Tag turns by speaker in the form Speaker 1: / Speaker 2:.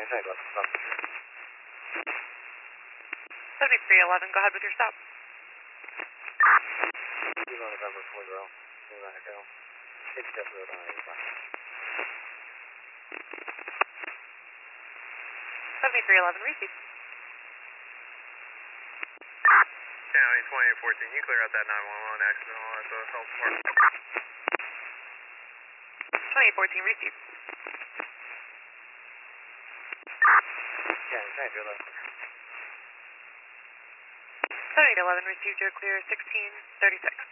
Speaker 1: stop.
Speaker 2: 7311, go ahead with your stop.
Speaker 1: Kilo November 40, New Echo. Take Jeff Road on 85.
Speaker 2: 7311, receive.
Speaker 3: County 2814, you clear out that 911 accident on the health department.
Speaker 2: 2814, receive.
Speaker 1: County 2811.
Speaker 2: 7811, received your clear 1636.